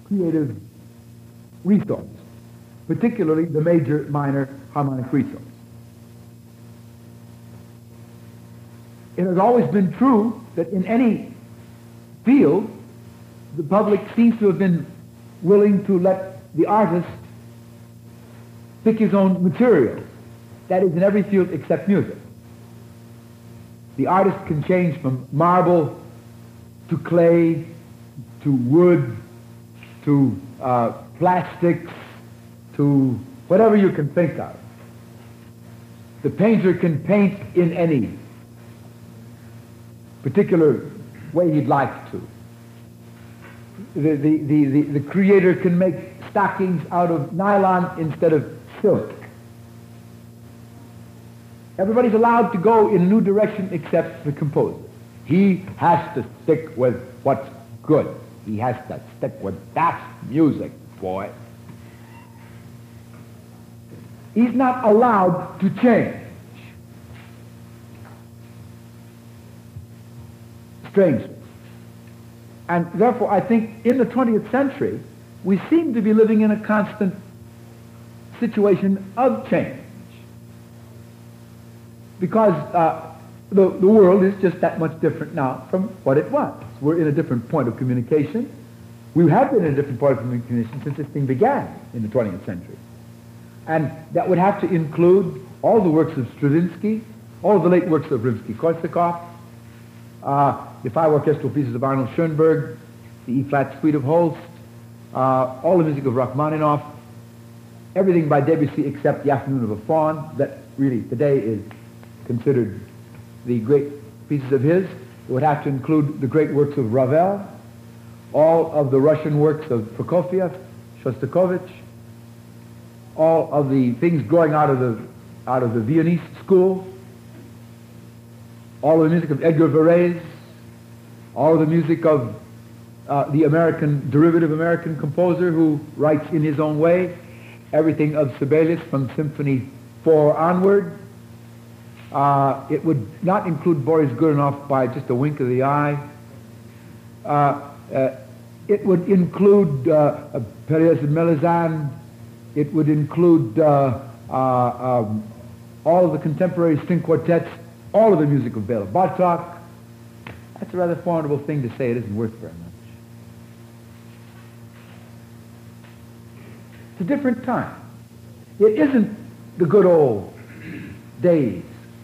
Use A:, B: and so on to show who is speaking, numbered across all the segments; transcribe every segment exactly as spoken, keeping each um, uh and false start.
A: creative resource, particularly the major minor harmonic resource. It has always been true that in any field, the public seems to have been willing to let the artist pick his own materials. That is in every field except music. The artist can change from marble to clay to wood to uh, plastics to whatever you can think of. The painter can paint in any particular way he'd like to. The, the, the, the, the creator can make stockings out of nylon instead of silk. Everybody's allowed to go in a new direction except the composer. He has to stick with what's good. He has to stick with that music, boy. He's not allowed to change. Strangely. And therefore, I think in the twentieth century, we seem to be living in a constant situation of change. Because uh, the, the world is just that much different now from what it was. We're in a different point of communication. We have been in a different point of communication since this thing began in the twentieth century. And that would have to include all the works of Stravinsky, all of the late works of Rimsky-Korsakov, uh, the five orchestral pieces of Arnold Schoenberg, the E-flat suite of Holst, uh, all the music of Rachmaninoff, everything by Debussy except The Afternoon of a Faun, that really today is considered the great pieces of his. It would have to include the great works of Ravel, all of the Russian works of Prokofiev, Shostakovich, all of the things growing out of the out of the Viennese school, all of the music of Edgar Varese, all of the music of uh, the American derivative American composer who writes in his own way, everything of Sibelius from Symphony four onward. Uh, it would not include Boris Godunov by just a wink of the eye. Uh, uh, it would include uh, Perez Melizan. It would include uh, uh, um, all of the contemporary string quartets, all of the music of Bela Bartok. That's a rather formidable thing to say. It isn't worth very much. It's a different time. It isn't the good old days.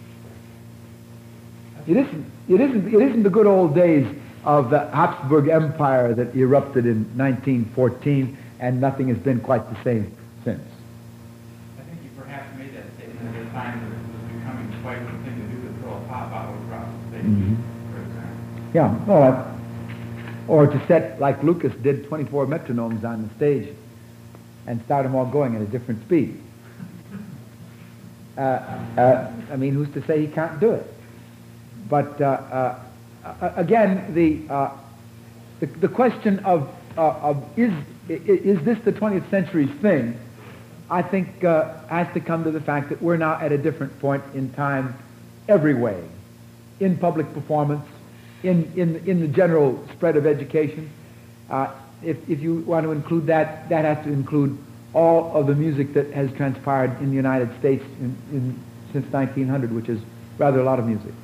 A: It isn't, it isn't, it isn't the good old days of the Habsburg Empire that erupted in nineteen fourteen, and nothing has been quite the same since.
B: I think you perhaps made that statement at a time that it was becoming quite the thing to do to throw a pop bottle across the stage, mm-hmm. for example.
A: Yeah, well, uh, or to set, like Lucas did, twenty-four metronomes on the stage and start them all going at a different speed. Uh, uh, I mean, who's to say he can't do it? But uh, uh, again, the, uh, the the question of, uh, of is is this the twentieth century's thing? I think uh, has to come to the fact that we're now at a different point in time, every way, in public performance, in in in the general spread of education. Uh, if if you want to include that, that has to include all of the music that has transpired in the United States in, in, since nineteen hundred, which is rather a lot of music.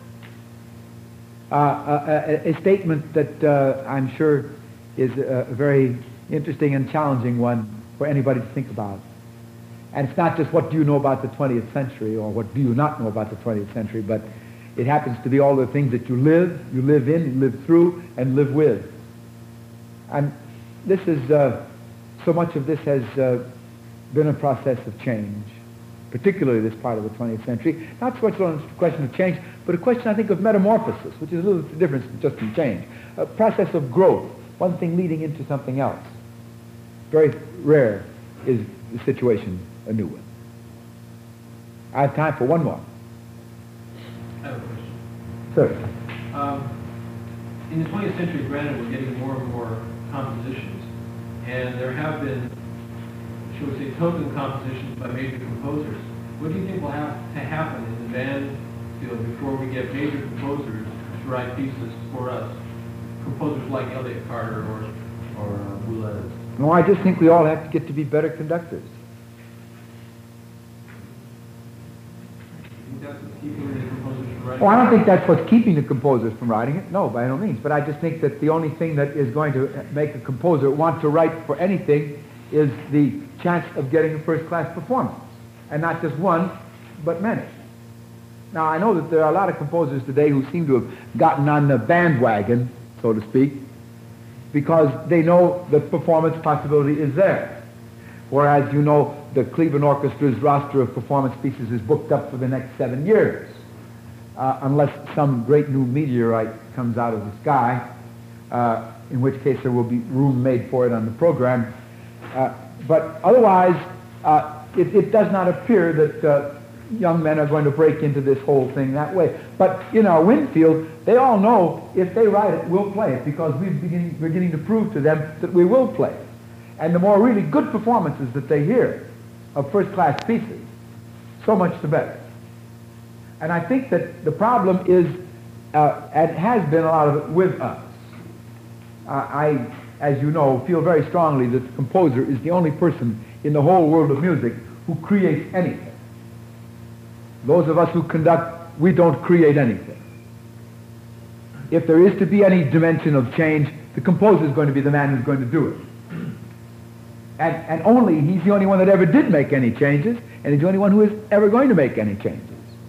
A: Uh, a, a statement that uh, I'm sure is a very interesting and challenging one for anybody to think about. And it's not just what do you know about the twentieth century or what do you not know about the twentieth century, but it happens to be all the things that you live, you live in, you live through, and live with. And this is, uh, so much of this has uh, been a process of change, particularly this part of the twentieth century. Not so much on a question of change, but a question, I think, of metamorphosis, which is a little different than just from change. A process of growth, one thing leading into something else. Very rare is the situation a new one. I have time for one more.
B: I have a question.
A: Sir.
B: Um, in the twentieth century, granted, we're getting more and more compositions, and there have been, shall we say, token compositions by major composers. What do you think will have to happen in the band field before we get major composers to write pieces for us? Composers like Elliott Carter or, or uh, Boulez?
A: No, I just think we all have to get to be better conductors.
B: You think that's what's keeping the composers from writing?
A: Oh, I don't think that's what's keeping the composers from writing it. No, by no means. But I just think that the only thing that is going to make a composer want to write for anything is the chance of getting a first-class performance. And not just one, but many. Now, I know that there are a lot of composers today who seem to have gotten on the bandwagon, so to speak, because they know the performance possibility is there. Whereas, you know, the Cleveland Orchestra's roster of performance pieces is booked up for the next seven years. Uh, unless some great new meteorite comes out of the sky, uh, in which case there will be room made for it on the program. Uh, but otherwise, uh, it, it does not appear that uh, young men are going to break into this whole thing that way. But in our Winfield, they all know if they write it, we'll play it, because we're beginning, we're beginning to prove to them that we will play it. And the more really good performances that they hear of first-class pieces, so much the better. And I think that the problem is, uh, and has been a lot of it with us. Uh, I, as you know, feel very strongly that the composer is the only person in the whole world of music who creates anything. Those of us who conduct, we don't create anything. If there is to be any dimension of change, the composer is going to be the man who's going to do it. And, and only, he's the only one that ever did make any changes, and he's the only one who is ever going to make any changes.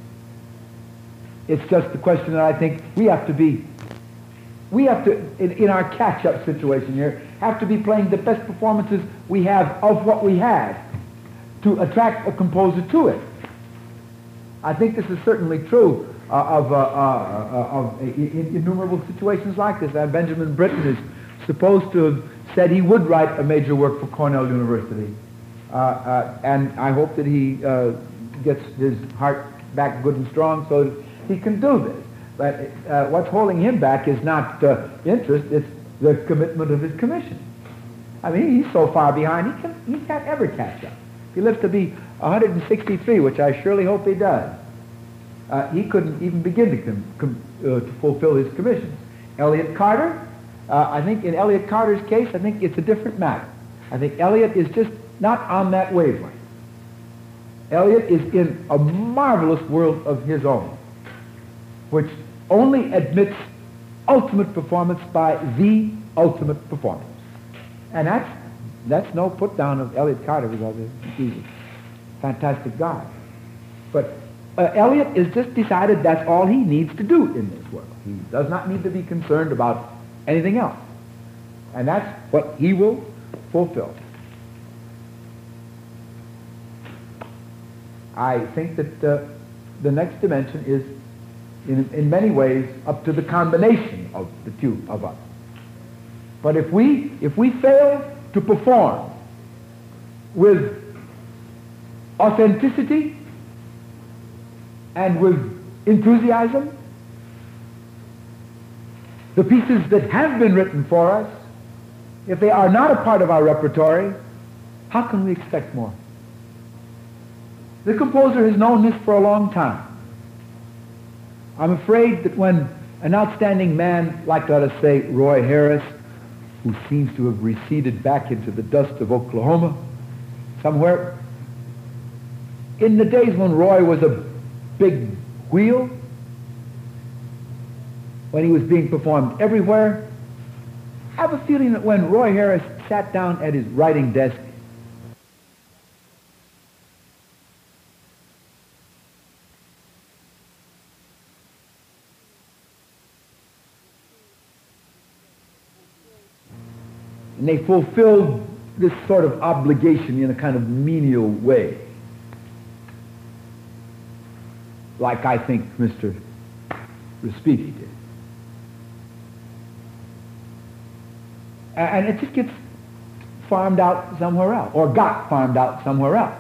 A: It's just the question that I think we have to be, we have to, in, in our catch-up situation here, have to be playing the best performances we have of what we have to attract a composer to it. I think this is certainly true uh, of, uh, uh, uh, of uh, in, innumerable situations like this. Uh, Benjamin Britten is supposed to have said he would write a major work for Cornell University. Uh, uh, and I hope that he uh, gets his heart back good and strong so that he can do this. But uh, what's holding him back is not uh, interest, it's the commitment of his commission. I mean, he's so far behind, he, can, he can't ever catch up. If he lives to be one hundred sixty-three, which I surely hope he does, uh, he couldn't even begin to, com- com- uh, to fulfill his commissions. Elliott Carter, uh, I think in Elliott Carter's case, I think it's a different matter. I think Elliott is just not on that wavelength. Elliott is in a marvelous world of his own, which only admits ultimate performance by the ultimate performance. And that's, that's no put down of Elliott Carter, because he's a fantastic guy. But uh, Elliott has just decided that's all he needs to do in this world. He does not need to be concerned about anything else. And that's what he will fulfill. I think that uh, the next dimension is In, in many ways, up to the combination of the two of us. But if we, if we fail to perform with authenticity and with enthusiasm, the pieces that have been written for us, if they are not a part of our repertory, how can we expect more? The composer has known this for a long time. I'm afraid that when an outstanding man like, let us say, Roy Harris, who seems to have receded back into the dust of Oklahoma somewhere, in the days when Roy was a big wheel, when he was being performed everywhere, I have a feeling that when Roy Harris sat down at his writing desk, and they fulfilled this sort of obligation in a kind of menial way, like I think Mister Respighi did. And it just gets farmed out somewhere else, or got farmed out somewhere else.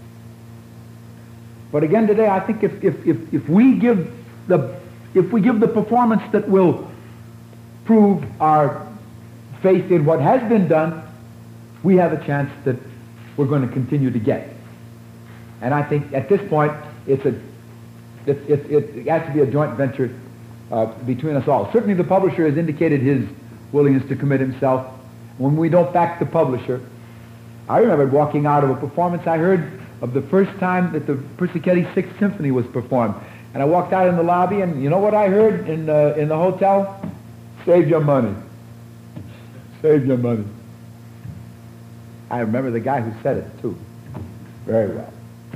A: But again today, I think if, if, if, if we give the if we give the performance that will prove our faith in what has been done, we have a chance that we're going to continue to get. And I think at this point, it's a, it, it, it has to be a joint venture uh, between us all. Certainly the publisher has indicated his willingness to commit himself, when we don't back the publisher. I remember walking out of a performance I heard of the first time that the Persichetti Sixth Symphony was performed. And I walked out in the lobby, and you know what I heard in, uh, in the hotel? Save your money. Save your money. I remember the guy who said it, too. Very well.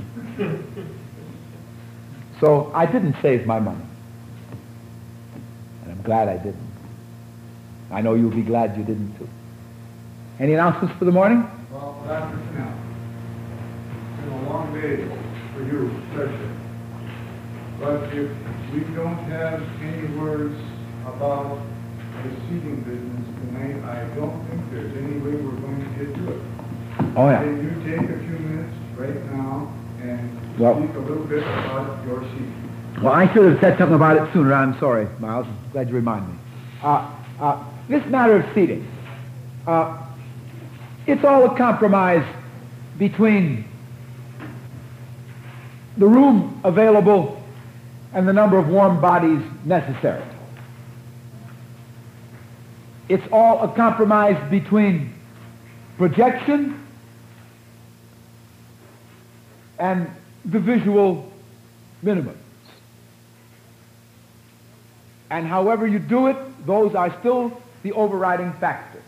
A: So I didn't save my money. And I'm glad I didn't. I know you'll be glad you didn't, too. Any announcements for the morning?
C: Well, Doctor Snell, it's been a long day for you, especially. But if we don't have any words about the seating business tonight, I don't think there's any way we're going to get to it.
A: Oh, yeah.
C: Can you take a few minutes right now and
A: Well-
C: speak a little bit about your seating?
A: Well, I should have said something about it sooner. I'm sorry, Miles. Glad you reminded me. Uh, uh, this matter of seating, uh, it's all a compromise between the room available and the number of warm bodies necessary. It's all a compromise between projection and the visual minimums. And however you do it, those are still the overriding factors.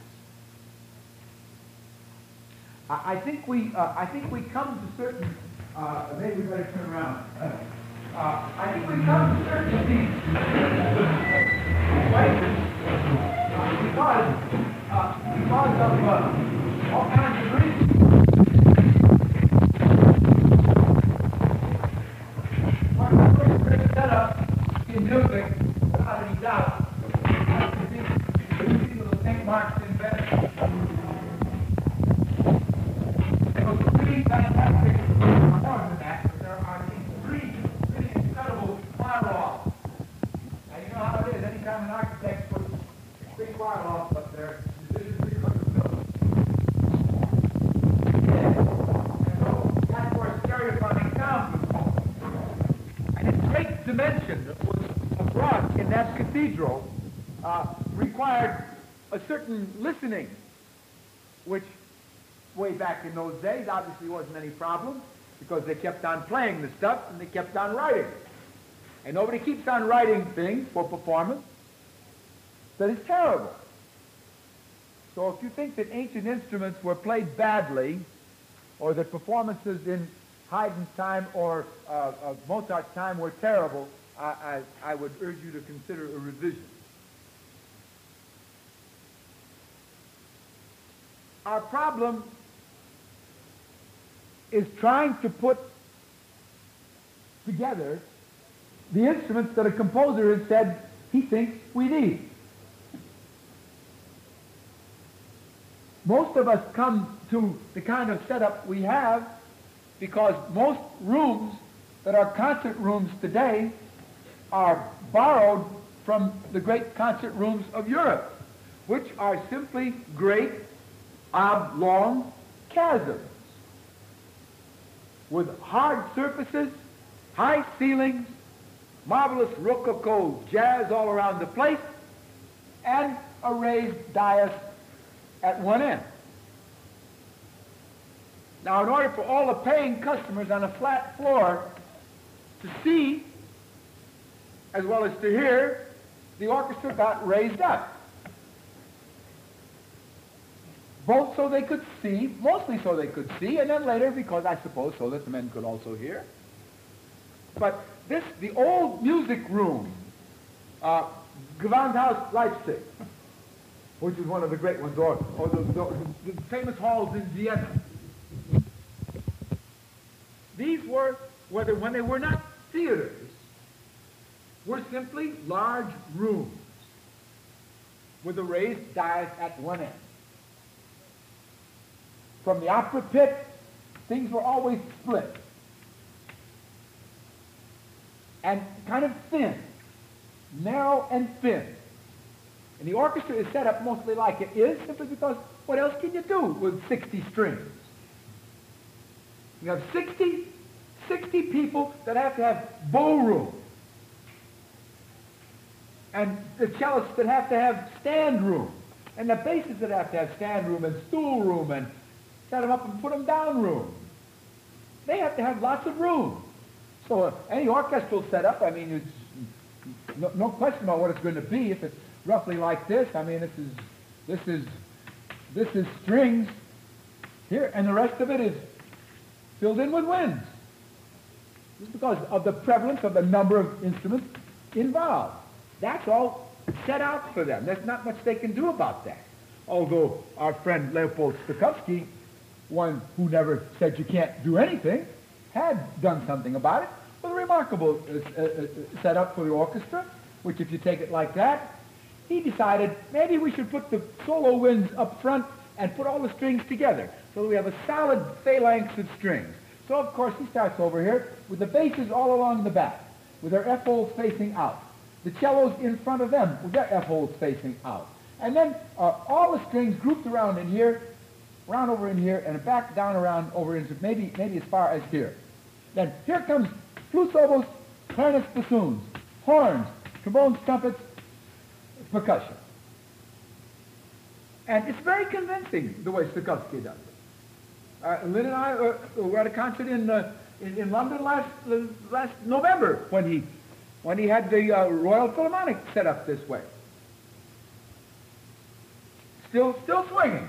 A: I, I think we, uh, I think we come to certain. Uh, maybe we better turn around. Uh, I think we come to certain things. uh, because, uh, because of uh, all kinds of reasons. One of the first great setup in music, without any doubt, I think the music of the Saint Mark's invented. It was pretty fantastic, more than that, but there are these three really incredible firewalls. Now you know how it is, anytime an architect puts big firewalls up there, the decision is going to build. And so that's where stereophonic sound was born. And its great dimension that was abroad in that cathedral uh, required a certain listening, which way back in those days obviously wasn't any problem because they kept on playing the stuff and they kept on writing. And nobody keeps on writing things for performance that is terrible. So if you think that ancient instruments were played badly, or that performances in Haydn's time or uh, uh, Mozart's time were terrible, I, I, I would urge you to consider a revision. Our problem is trying to put together the instruments that a composer has said he thinks we need. Most of us come to the kind of setup we have because most rooms that are concert rooms today are borrowed from the great concert rooms of Europe, which are simply great oblong chasms with hard surfaces, high ceilings, marvelous rococo jazz all around the place, and a raised dais at one end. Now, in order for all the paying customers on a flat floor to see, as well as to hear, the orchestra got raised up. Both so they could see, mostly so they could see, and then later, because I suppose so that the men could also hear. But this, the old music room, uh, Gewandhaus Leipzig, which is one of the great ones, or, or the, the, the famous halls in Vienna. These were, whether when they were not theaters, were simply large rooms with a raised dais at one end. From the opera pit, things were always split and kind of thin, narrow and thin. And the orchestra is set up mostly like it is simply because what else can you do with sixty strings? You have sixty, sixty people that have to have bow room. And the cellists that have to have stand room. And the basses that have to have stand room and stool room and set them up and put them down room. They have to have lots of room. So uh, any orchestral setup, I mean, it's no, no question about what it's going to be. If it's roughly like this, I mean, this is this is this is strings here, and the rest of it is filled in with winds. Just because of the prevalence of the number of instruments involved. That's all set out for them. There's not much they can do about that. Although our friend Leopold Stokowski, one who never said you can't do anything, had done something about it with a remarkable uh, uh, setup for the orchestra, which if you take it like that, he decided maybe we should put the solo winds up front and put all the strings together so that we have a solid phalanx of strings. So of course he starts over here with the basses all along the back, with their F holes facing out. The cellos in front of them with their F holes facing out. And then uh, all the strings grouped around in here, around over in here, and back down around over into maybe maybe as far as here. Then here comes flutes, oboes, clarinets, bassoons, horns, trombones, trumpets, percussion. And it's very convincing the way Stokowski does it. Uh, Lynn and I uh, were at a concert in, uh, in, in London last uh, last November when he when he had the uh, Royal Philharmonic set up this way. Still, still swinging.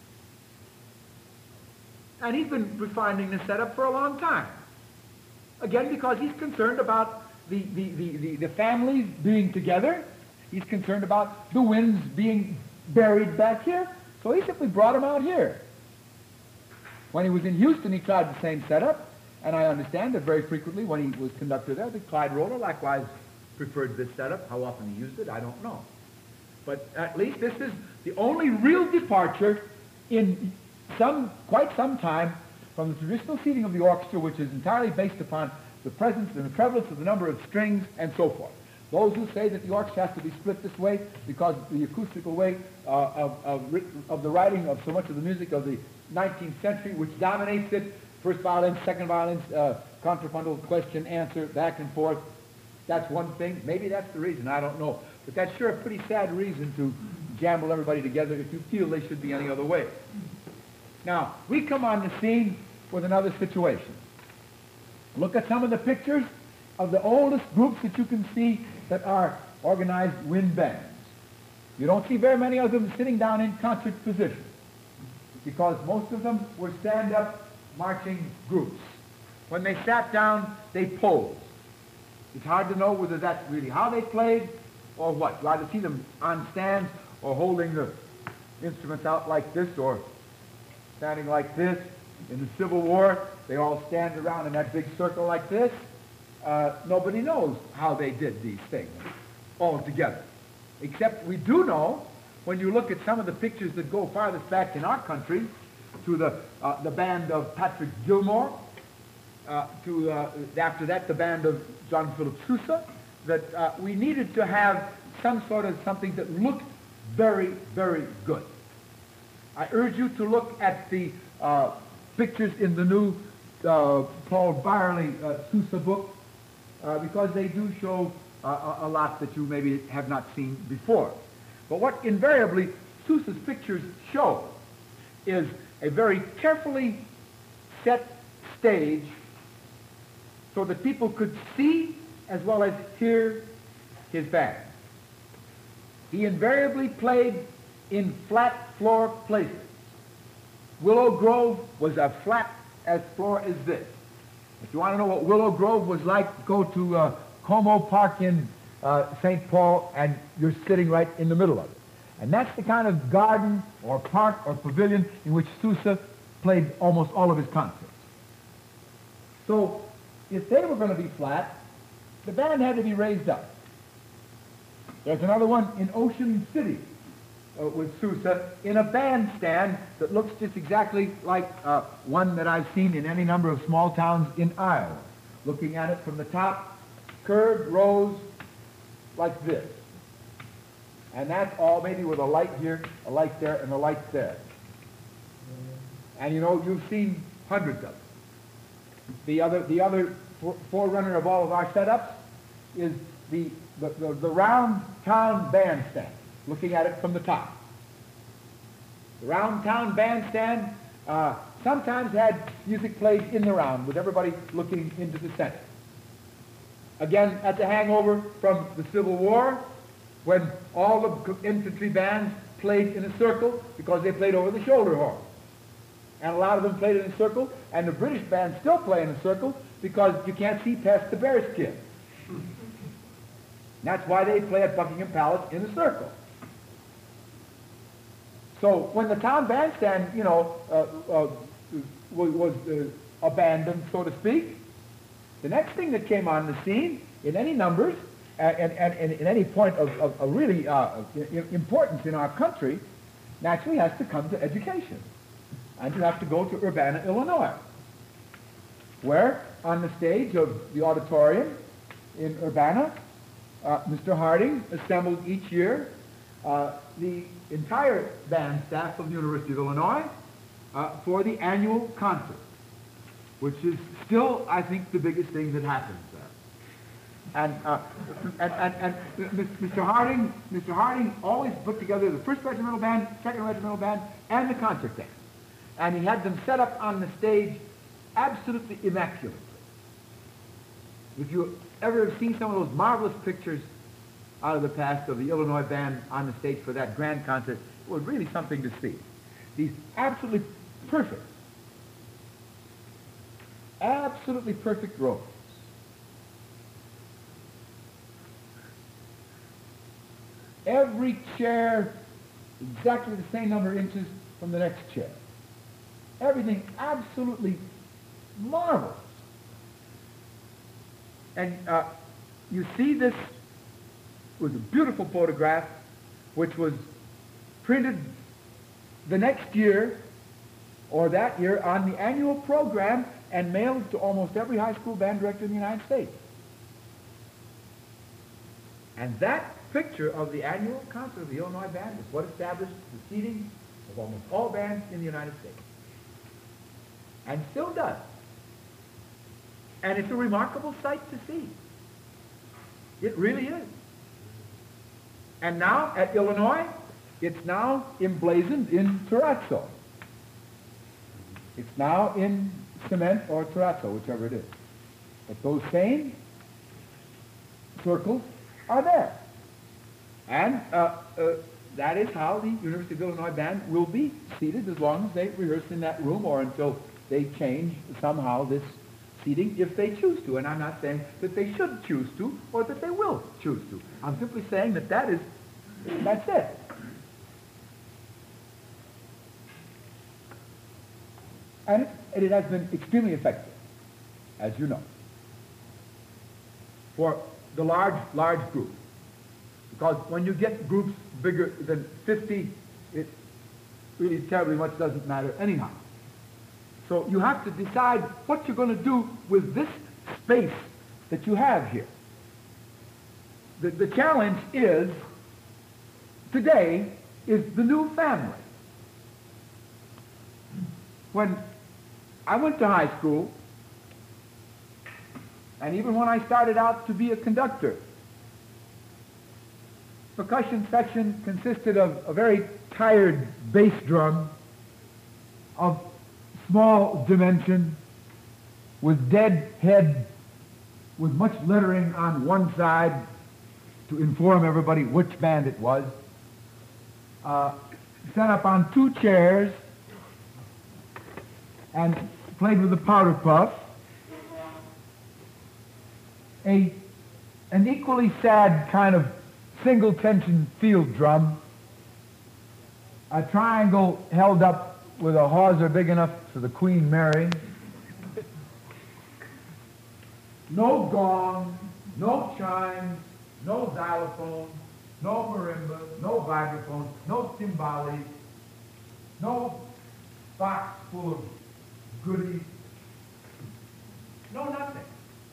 A: And he's been refining this setup for a long time. Again, because he's concerned about the, the, the, the, the families being together. He's concerned about the winds being buried back here. So he simply brought them out here. When he was in Houston, he tried the same setup. And I understand that very frequently when he was conductor there, the Clyde Roller likewise preferred this setup. How often he used it, I don't know. But at least this is the only real departure in some, quite some time from the traditional seating of the orchestra, which is entirely based upon the presence and the prevalence of the number of strings and so forth. Those who say that the orchestra has to be split this way because of the acoustical way uh, of, of, of the writing of so much of the music of the nineteenth century, which dominates it, first violins, second violins, uh, contrapuntal question, answer, back and forth. That's one thing. Maybe that's the reason. I don't know. But that's sure a pretty sad reason to jam everybody together if you feel they should be any other way. Now, we come on the scene with another situation. Look at some of the pictures of the oldest groups that you can see that are organized wind bands. You don't see very many of them sitting down in concert position because most of them were stand-up marching groups. When they sat down, they posed. It's hard to know whether that's really how they played or what. You either see them on stands or holding the instruments out like this or standing like this. In the Civil War, they all stand around in that big circle like this. Uh, nobody knows how they did these things all together. Except we do know, when you look at some of the pictures that go farthest back in our country, to the, uh, the band of Patrick Gilmore, uh, to uh, after that the band of John Philip Sousa, that uh, we needed to have some sort of something that looked very, very good. I urge you to look at the uh, pictures in the new uh, Paul Byerly uh, Sousa book, uh, because they do show uh, a, a lot that you maybe have not seen before. But what invariably Sousa's pictures show is a very carefully set stage so that people could see as well as hear his band. He invariably played in flat floor places. Willow Grove was as flat as floor as this. If you want to know what Willow Grove was like, go to uh, Como Park in uh, Saint Paul, and you're sitting right in the middle of it. And that's the kind of garden or park or pavilion in which Sousa played almost all of his concerts. So if they were going to be flat, the band had to be raised up. There's another one in Ocean City uh, with Sousa in a bandstand that looks just exactly like uh, one that I've seen in any number of small towns in Iowa. Looking at it from the top, curved rows like this. And that's all maybe with a light here, a light there, and a light there. And you know, you've seen hundreds of them. The other, the other forerunner of all of our setups is the, the, the, the round town bandstand, looking at it from the top. The round town bandstand uh, sometimes had music played in the round with everybody looking into the center. Again, at the hangover from the Civil War, when all the infantry bands played in a circle because they played over the shoulder horn. And a lot of them played in a circle, and the British bands still play in a circle because you can't see past the bearskin. That's why they play at Buckingham Palace in a circle. So when the town bandstand, you know, uh, uh, was, was uh, abandoned, so to speak, the next thing that came on the scene in any numbers uh, and, and, and in any point of, of, of really uh, importance in our country naturally has to come to education. And you have to go to Urbana, Illinois, where on the stage of the auditorium in Urbana, uh, Mister Harding assembled each year uh, the entire band staff of the University of Illinois uh, for the annual concert, which is still, I think, the biggest thing that happens there. And, uh, and, and, and Mister Harding, Mister Harding always put together the first regimental band, second regimental band, and the concert band. And he had them set up on the stage absolutely immaculately. If you ever have seen some of those marvelous pictures out of the past of the Illinois band on the stage for that grand concert, it was really something to see. These absolutely perfect, absolutely perfect rows. Every chair exactly the same number of inches from the next chair. Everything absolutely marvelous. And uh, you see this was a beautiful photograph which was printed the next year or that year on the annual program and mailed to almost every high school band director in the United States. And that picture of the annual concert of the Illinois band is what established the seating of almost all bands in the United States. And still does. And it's a remarkable sight to see. It really is. And now, at Illinois, it's now emblazoned in terrazzo. It's now in cement or terrazzo, whichever it is. But those same circles are there. And uh, uh, that is how the University of Illinois band will be seated as long as they rehearse in that room or until they change somehow this seating if they choose to. And I'm not saying that they should choose to or that they will choose to. I'm simply saying that that is, that's it. And it, it has been extremely effective, as you know, for the large, large group. Because when you get groups bigger than fifty, it really terribly much doesn't matter anyhow. So you have to decide what you're going to do with this space that you have here. The, the challenge is, today, is the new family. When I went to high school, and even when I started out to be a conductor, percussion section consisted of a very tired bass drum of small dimension with dead head with much lettering on one side to inform everybody which band it was, uh, set up on two chairs and played with a powder puff, a, an equally sad kind of single tension field drum, a triangle held up with a hawser big enough for the Queen Mary, no gong, no chimes, no xylophone, no marimba, no vibraphone, no timbales, no box full of goodies, no nothing.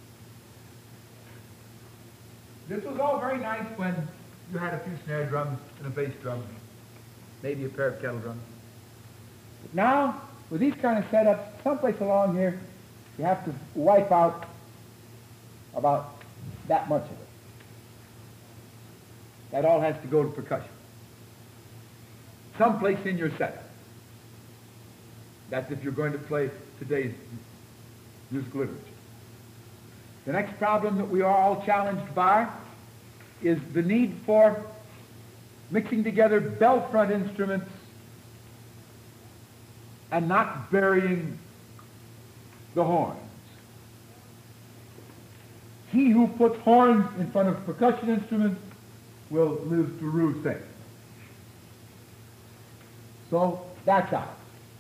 A: This was all very nice when you had a few snare drums and a bass drum, maybe a pair of kettle drums. But now, with these kind of setups, someplace along here, you have to wipe out about that much of it. That all has to go to percussion. Someplace in your setup. That's if you're going to play today's music literature. The next problem that we are all challenged by is the need for mixing together bell front instruments and not burying the horns. He who puts horns in front of percussion instruments will live to rue things. So that's out.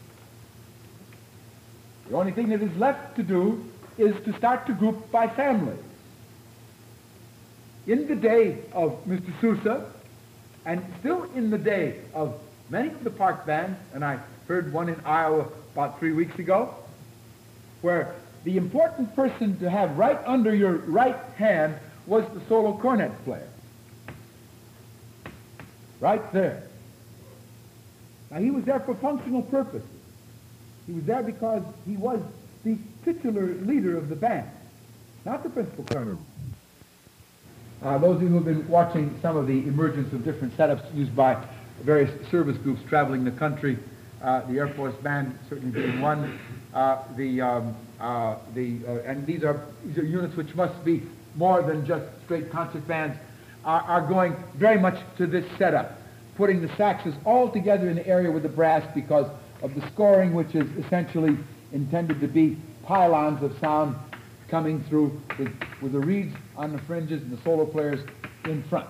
A: The only thing that is left to do is to start to group by families. In the day of Mister Sousa, and still in the day of many of the park bands, and I heard one in Iowa about three weeks ago, where the important person to have right under your right hand was the solo cornet player. Right there. Now he was there for functional purposes. He was there because he was the titular leader of the band, not the principal cornet. Uh, those of you who have been watching some of the emergence of different setups used by various service groups traveling the country, uh, the Air Force Band certainly being one, uh, the, um, uh, the, uh, and these are, these are units which must be more than just straight concert bands, are, are going very much to this setup, putting the saxes all together in the area with the brass because of the scoring, which is essentially intended to be pylons of sound coming through with, with the reeds on the fringes and the solo players in front.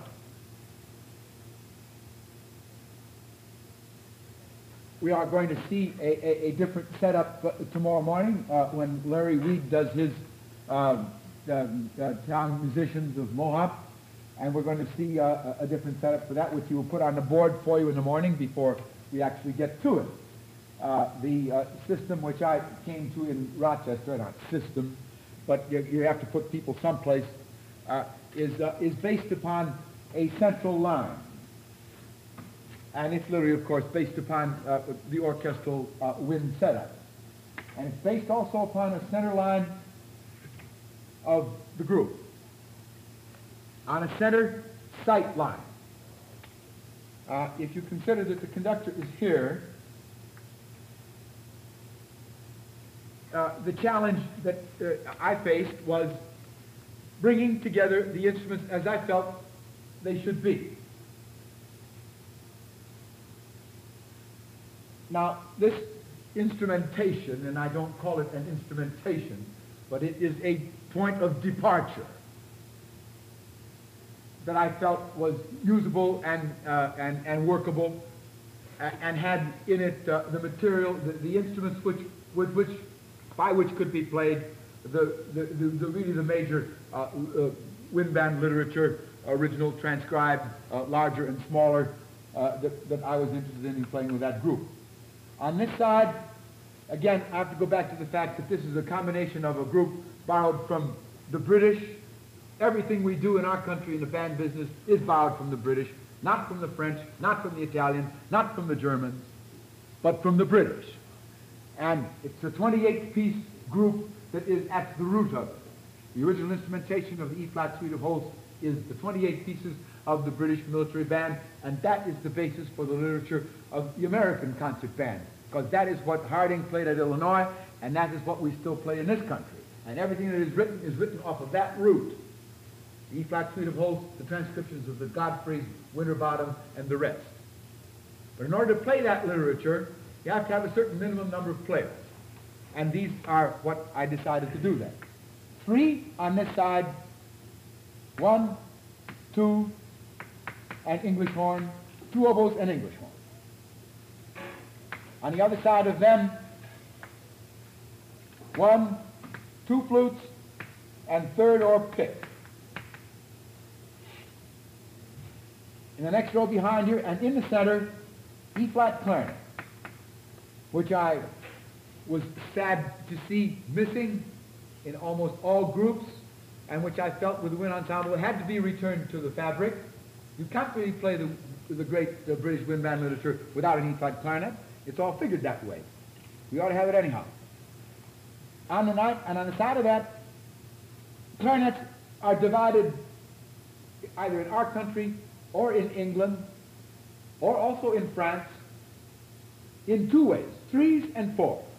A: We are going to see a, a, a different setup uh, tomorrow morning uh, when Larry Weed does his uh, uh, uh, town musicians of Mohawk, and we're going to see uh, a different setup for that, which he will put on the board for you in the morning before we actually get to it. Uh, the uh, system which I came to in Rochester, not system, but you, you have to put people someplace, uh, is, uh, is based upon a central line. And it's literally, of course, based upon uh, the orchestral uh, wind setup. And it's based also upon a center line of the group, on a center sight line. Uh, if you consider that the conductor is here, Uh, the challenge that uh, I faced was bringing together the instruments as I felt they should be. Now, this instrumentation, and I don't call it an instrumentation, but it is a point of departure that I felt was usable and, uh, and, and workable, uh, and had in it uh, the material, the, the instruments which, with which by which could be played the, the, the, the really the major uh, uh, wind band literature, original, transcribed, uh, larger and smaller, uh, that, that I was interested in, in playing with that group. On this side, again, I have to go back to the fact that this is a combination of a group borrowed from the British. Everything we do in our country in the band business is borrowed from the British, not from the French, not from the Italians, not from the Germans, but from the British. And it's a twenty-eight piece group that is at the root of it. The original instrumentation of the E-flat suite of Holst is the twenty-eight pieces of the British military band, and that is the basis for the literature of the American concert band, because that is what Harding played at Illinois, and that is what we still play in this country. And everything that is written is written off of that root. The E-flat suite of Holst, the transcriptions of the Godfrey, Winterbottom, and the rest. But in order to play that literature, you have to have a certain minimum number of players. And these are what I decided to do then. Three on this side, one, two, and English horn, two oboes and English horn. On the other side of them, one, two flutes, and third or pick. In the next row behind here, and in the center, E-flat clarinet, which I was sad to see missing in almost all groups, and which I felt with the wind ensemble it had to be returned to the fabric. You can't really play the, the great the British wind band literature without an E-flat clarinet. It's all figured that way. We ought to have it anyhow. On the night, and on the side of that, clarinets are divided either in our country or in England, or also in France, in two ways, threes and fours.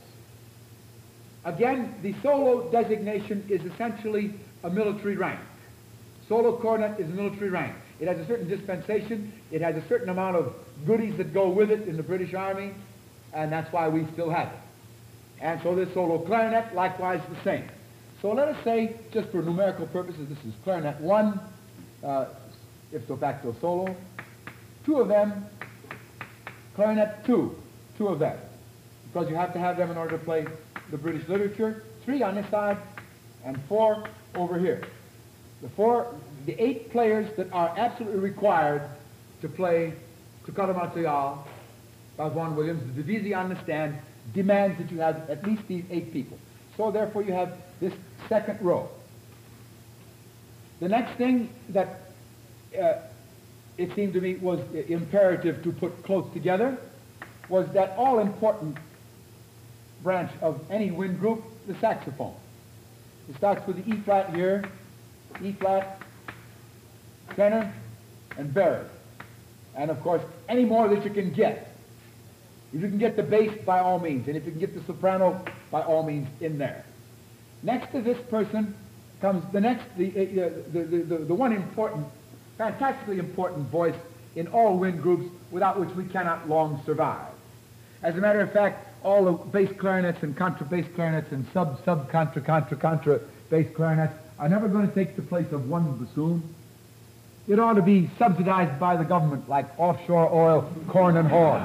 A: Again, the solo designation is essentially a military rank. Solo cornet is a military rank. It has a certain dispensation. It has a certain amount of goodies that go with it in the British Army, and that's why we still have it. And so this solo clarinet, likewise the same. So let us say, just for numerical purposes, this is clarinet one, uh, ipso facto solo. Two of them, clarinet two, two of them, because you have to have them in order to play the British literature. Three on this side, and four over here. The four, the eight players that are absolutely required to play Toccata Martial by Vaughan Williams, the divisi on the stand, demands that you have at least these eight people. So therefore you have this second row. The next thing that uh, it seemed to me was imperative to put close together was that all-important branch of any wind group, the saxophone. It starts with the E-flat here, E-flat, tenor, and baritone. And of course, any more that you can get. If you can get the bass, by all means, and if you can get the soprano, by all means, in there. Next to this person comes the next, the, uh, the, the, the, the one important, fantastically important voice in all wind groups without which we cannot long survive. As a matter of fact, all the bass clarinets and contrabass clarinets and sub, sub, contra, contra, contra bass clarinets are never going to take the place of one bassoon. It ought to be subsidized by the government like offshore oil, corn, and horn.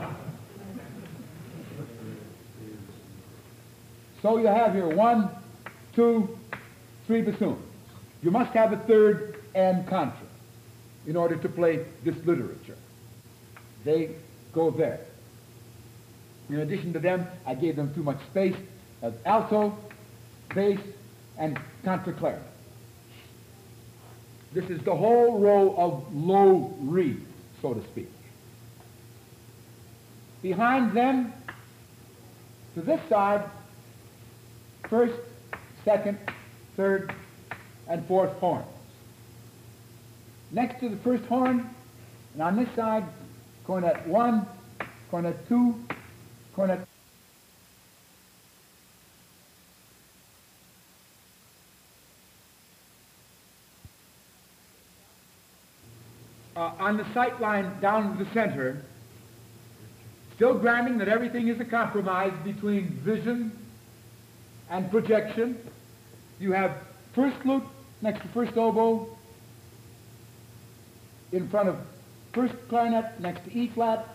A: So you have here one, two, three bassoons. You must have a third and contra in order to play this literature. They go there. In addition to them, I gave them too much space of alto, bass, and contra clarinet. This is the whole row of low reeds, so to speak. Behind them, to this side, first, second, third, and fourth horns. Next to the first horn, and on this side, cornet one, cornet two, cornet. Uh, on the sight line down the center, still granting that everything is a compromise between vision and projection, you have first lute next to first oboe, in front of first clarinet next to E-flat,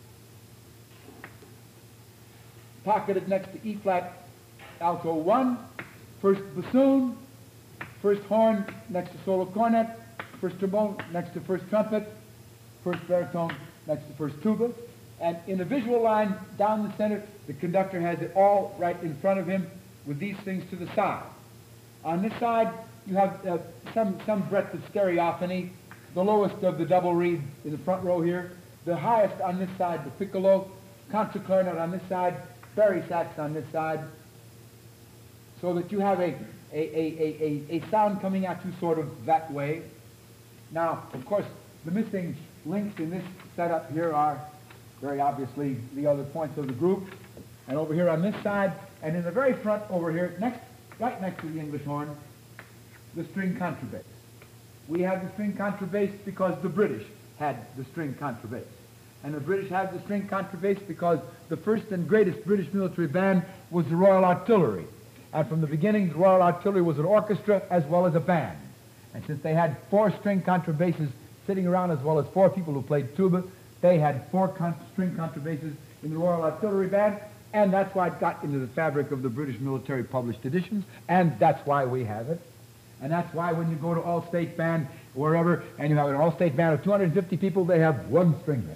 A: pocketed next to E-flat alto one, first bassoon, first horn next to solo cornet, first trombone next to first trumpet, first baritone next to first tuba, and in a visual line down the center, the conductor has it all right in front of him with these things to the side. On this side, you have uh, some, some breadth of stereophony, the lowest of the double reed in the front row here, the highest on this side, the piccolo, contra clarinet on this side, bari sax on this side, so that you have a, a, a, a, a sound coming at you sort of that way. Now, of course, the missing links in this setup here are very obviously the other points of the group, and over here on this side, and in the very front over here, next, right next to the English horn, the string contrabass. We have the string contrabass because the British had the string contrabass. And the British had the string contrabass because the first and greatest British military band was the Royal Artillery. And from the beginning, the Royal Artillery was an orchestra as well as a band. And since they had four string contrabasses sitting around as well as four people who played tuba, they had four con string contrabasses in the Royal Artillery band, and that's why it got into the fabric of the British military published editions, and that's why we have it. And that's why when you go to All-State Band, wherever, and you have an All-State Band of two hundred fifty people, they have one string band.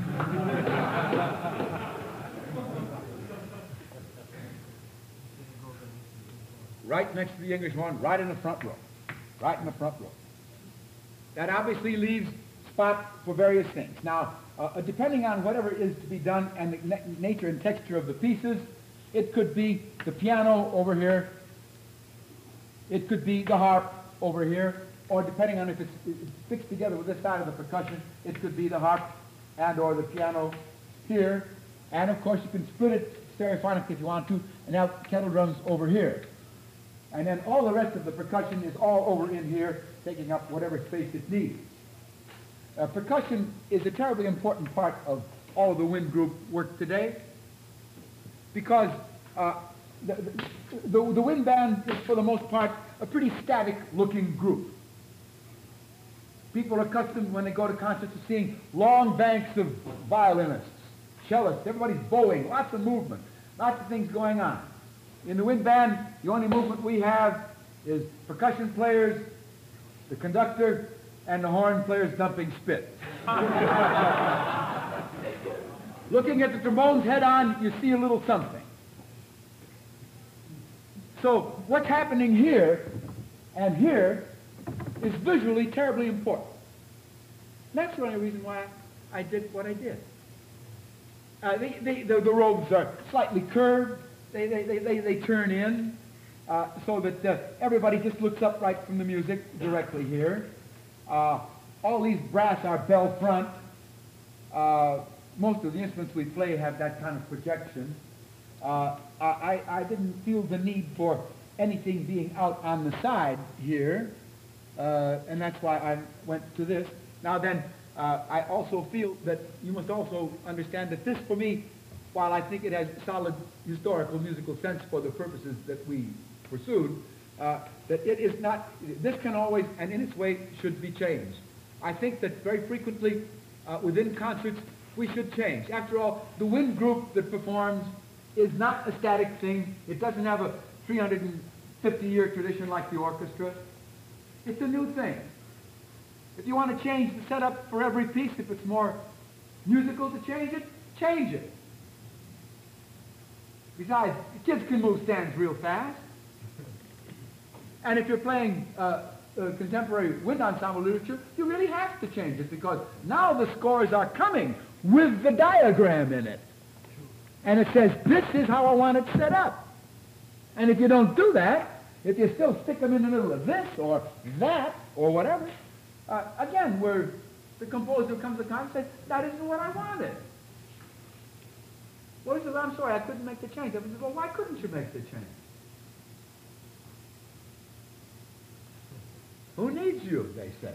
A: Right next to the English horn, right in the front row. Right in the front row. That obviously leaves spot for various things. Now, uh, depending on whatever is to be done and the na nature and texture of the pieces, it could be the piano over here, it could be the harp over here, or depending on if it's, it's fixed together with this side of the percussion, it could be the harp and or the piano here, And of course you can split it stereophonically if you want to, and have kettle drums over here. And then all the rest of the percussion is all over in here, taking up whatever space it needs. Uh, percussion is a terribly important part of all of the wind group work today, because uh, the, the, the wind band is, for the most part, a pretty static-looking group. People are accustomed, when they go to concerts, to seeing long banks of violinists, cellists, everybody's bowing, lots of movement, lots of things going on. In the wind band, the only movement we have is percussion players, the conductor, and the horn players dumping spit. Looking at the trombones head on, you see a little something. So what's happening here and here is visually terribly important. That's the only reason why I did what I did. Uh, they, they, the, the robes are slightly curved. They, they, they, they, they turn in uh, so that uh, everybody just looks up right from the music directly here. Uh, all these brass are bell front. Uh, most of the instruments we play have that kind of projection. Uh, I, I didn't feel the need for anything being out on the side here, uh, and that's why I went to this. Now then, uh, I also feel that you must also understand that this, for me, while I think it has solid historical musical sense for the purposes that we pursued, uh, that it is not, this can always, and in its way, should be changed. I think that very frequently, uh, within concerts, we should change. After all, the wind group that performs is not a static thing. It doesn't have a three hundred fifty year tradition like the orchestra. It's a new thing. If you want to change the setup for every piece, if it's more musical to change it, change it. Besides, kids can move stands real fast. And if you're playing uh, uh, contemporary wind ensemble literature, you really have to change it, because now the scores are coming with the diagram in it. And it says, this is how I want it set up. And if you don't do that, if you still stick them in the middle of this or that or whatever, uh, again, where the composer comes to the concert and says, that isn't what I wanted. Well, he says, I'm sorry, I couldn't make the change. I said, well, why couldn't you make the change? Who needs you, they say.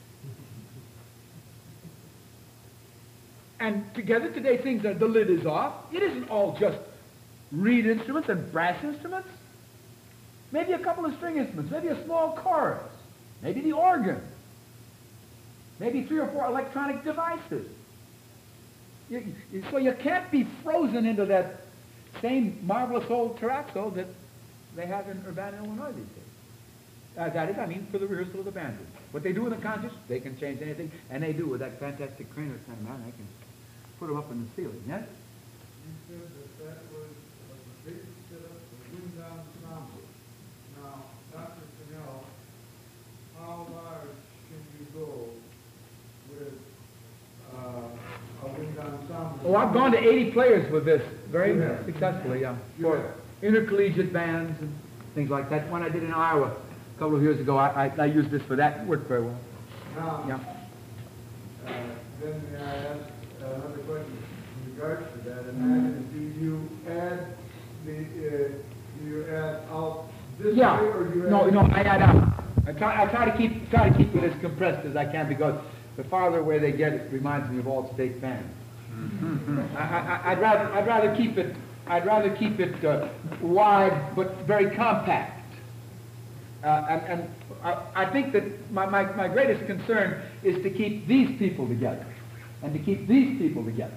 A: And together today, things are, the lid is off. It isn't all just reed instruments and brass instruments. Maybe a couple of string instruments, maybe a small chorus, maybe the organ, maybe three or four electronic devices. You, you, so you can't be frozen into that same marvelous old terrazzo that they have in Urbana, Illinois these days. Uh, that is, I mean, for the rehearsal of the band. What they do in the concerts, they can change anything, and they do with that fantastic Craner kind of man. They can put them up in the ceiling, yes?
C: You said that that was a big setup for wind ensemble. Now, Doctor Fennell, how large can you go with uh, a wind ensemble?
A: Oh, I've gone to eighty players with this, very
C: Yeah.
A: successfully, yeah.
C: Yeah.
A: For intercollegiate bands and things like that. One I did in Iowa a couple of years ago, I, I, I used this for that. It worked very well.
C: Now,
A: Yeah.
C: uh, then may I ask another question in regards to that, and that is, do you add the, uh, do you add out this
A: Yeah.
C: way, or do you add...
A: No, no, I add out. I try, I try to keep try to keep it as compressed as I can, because the farther away they get, it reminds me of all state bands. I, I, I'd rather I'd rather keep it I'd rather keep it uh, wide but very compact. Uh, and and I, I think that my, my, my greatest concern is to keep these people together, and to keep these people together.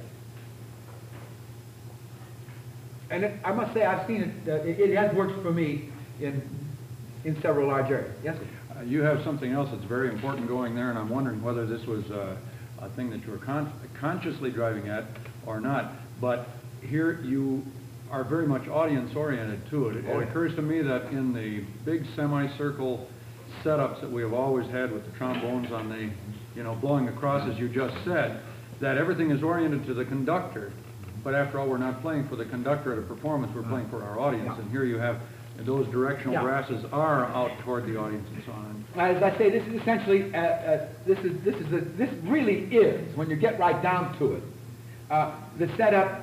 A: And it, I must say, I've seen it, uh, it, it has worked for me in, in several large areas. Yes, sir?
D: Uh, you have something else that's very important going there, and I'm wondering whether this was uh, a thing that you were con consciously driving at or not. But here you are very much audience-oriented to it. It,
A: Oh,
D: it
A: yeah.
D: occurs to me that in the big semicircle setups that we have always had with the trombones on the, you know, blowing across, as you just said, that everything is oriented to the conductor. But after all, we're not playing for the conductor at a performance, we're playing for our audience.
A: Yeah.
D: And here you have those directional
A: Yeah.
D: brasses are out toward the audience and so on.
A: As I say, this is essentially, uh, uh, this is, this is, a, this really is, when you get right down to it, uh, the setup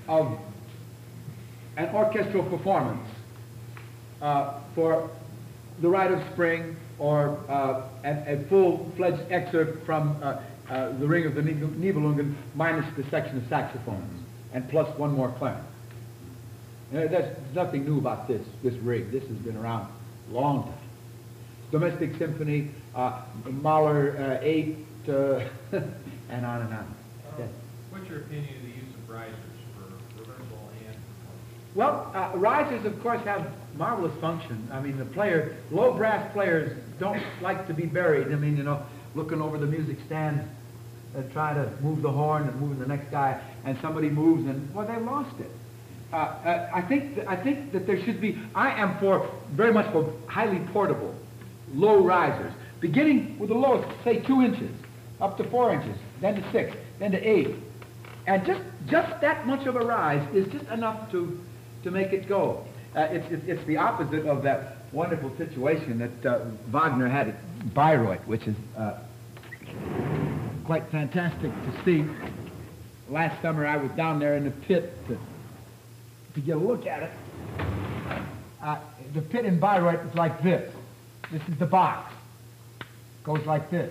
A: of an orchestral performance uh, for the Rite of Spring, or uh, a, a full-fledged excerpt from uh, uh, the Ring of the Nibelungen, minus the section of saxophones, and plus one more clarinet. Uh, there's nothing new about this, this rig. This has been around a long time. Domestic Symphony, uh, Mahler uh, eight, uh, and on and on. Yes.
B: What's your opinion of the use of risers for rehearsal and performance?
A: Well, uh, risers, of course, have marvelous function. I mean, the player, low brass players don't like to be buried. I mean, you know, looking over the music stand, uh, try to move the horn and moving the next guy, and somebody moves, and well, they lost it. Uh, uh, I think th I think that there should be. I am for very much for highly portable, low risers, beginning with the lowest, say two inches, up to four inches, then to six, then to eight, and just just that much of a rise is just enough to to make it go. Uh, it's, it's it's the opposite of that wonderful situation that uh, Wagner had at Bayreuth, which is uh, quite fantastic to see. Last summer I was down there in the pit to, to get a look at it. Uh, the pit in Bayreuth is like this. This is the box. Goes like this.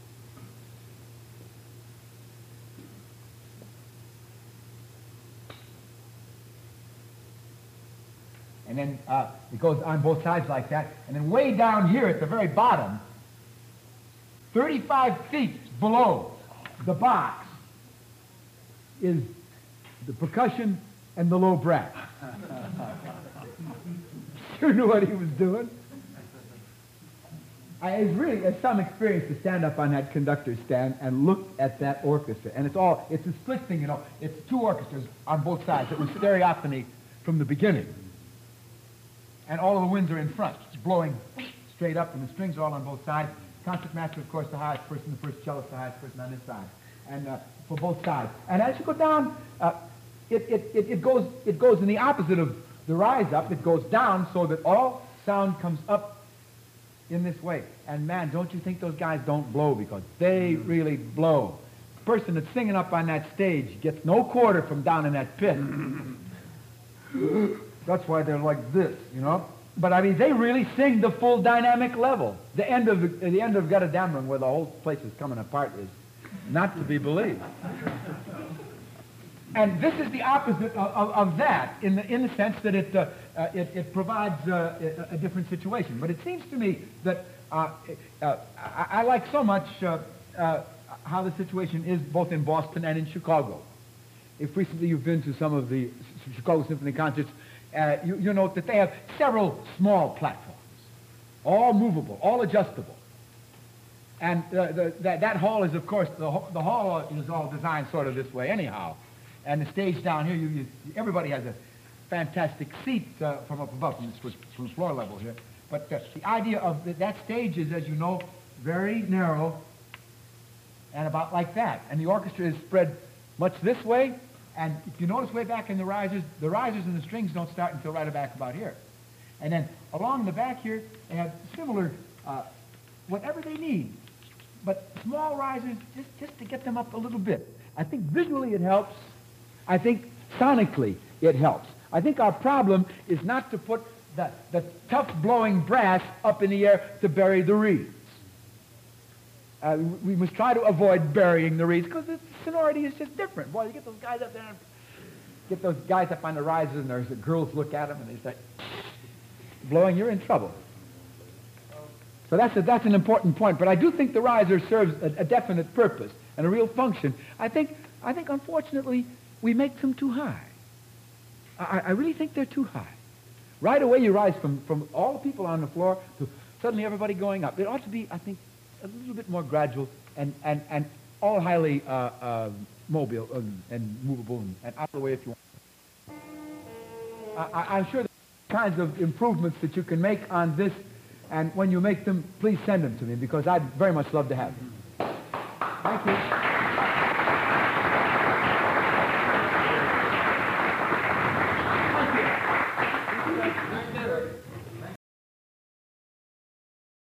A: And then uh, it goes on both sides like that. And then way down here at the very bottom, thirty-five feet below the box, is the percussion and the low brass. Sure knew what he was doing. I, it's really it's some experience to stand up on that conductor's stand and look at that orchestra. And it's all, it's a split thing, you know. It's two orchestras on both sides. It was stereophony from the beginning. And all of the winds are in front. It's blowing straight up, and the strings are all on both sides. Concertmaster, of course, the highest person, the first cellist, the highest person on this side. And uh, for both sides. And as you go down, uh, it, it, it, it, goes, it goes in the opposite of the rise up. It goes down so that all sound comes up in this way. And man, don't you think those guys don't blow, because they really blow. The person that's singing up on that stage gets no quarter from down in that pit. That's why they're like this, you know. But I mean, they really sing the full dynamic level. The end of the end of Götterdämmerung, where the whole place is coming apart, is not to be believed. And this is the opposite of, of, of that, in the in the sense that it uh, uh, it, it provides uh, a, a different situation. But it seems to me that uh, uh, I, I like so much uh, uh, how the situation is both in Boston and in Chicago. If recently you've been to some of the Chicago Symphony concerts, uh, you, you note that they have several small platforms, all movable, all adjustable. And uh, the, that, that hall is, of course, the, the hall is all designed sort of this way anyhow. And the stage down here, you, you, everybody has a fantastic seat uh, from up above, from the, from the floor level here. But uh, the idea of the, that stage is, as you know, very narrow and about like that. And the orchestra is spread much this way. And if you notice way back in the risers, the risers and the strings don't start until right back about here. And then along the back here, they have similar, uh, whatever they need. But small risers, just, just to get them up a little bit. I think visually it helps. I think sonically it helps. I think our problem is not to put the, the tough blowing brass up in the air to bury the reeds. Uh, we must try to avoid burying the reeds, because the sonority is just different. Boy, you get those guys up there, and get those guys up on the risers, and there's the girls look at them, and they start blowing, you're in trouble. So that's, a, that's an important point. But I do think the riser serves a, a definite purpose and a real function. I think, I think, unfortunately, we make them too high. I, I really think they're too high. Right away you rise from, from all the people on the floor to suddenly everybody going up. It ought to be, I think, a little bit more gradual and, and, and all highly uh, uh, mobile and, and movable and, and out of the way if you want. I, I'm sure there are kinds of improvements that you can make on this, and when you make them, please send them to me, because I'd very much love to have them. Thank you.